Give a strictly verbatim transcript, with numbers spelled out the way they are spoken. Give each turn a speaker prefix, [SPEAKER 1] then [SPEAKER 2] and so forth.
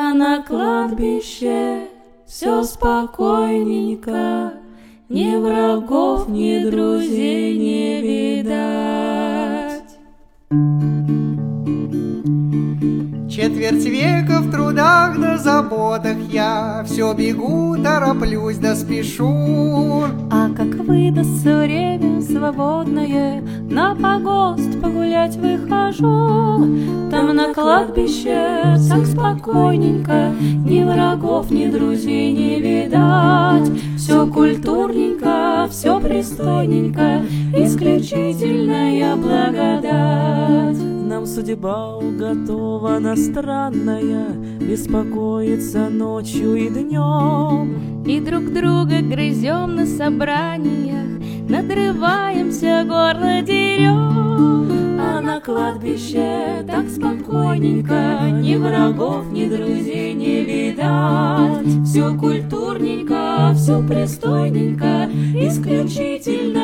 [SPEAKER 1] А на кладбище все спокойненько, ни врагов, ни друзей не видать.
[SPEAKER 2] Четверть века в трудах да заботах я все бегу, тороплюсь да спешу.
[SPEAKER 1] А как выдастся время свободное, на погост погулять выхожу. Там на кладбище так спокойненько, ни врагов, ни друзей не видать. Все культурненько, все пристойненько, исключительная благодать.
[SPEAKER 3] Нам судьба уготована странная, беспокоиться ночью и днем.
[SPEAKER 1] И друг друга грызем на собраниях, надрываемся, горло дерем. А на кладбище так спокойненько, ни врагов, ни друзей не видать. Все культурненько, все пристойненько, исключительно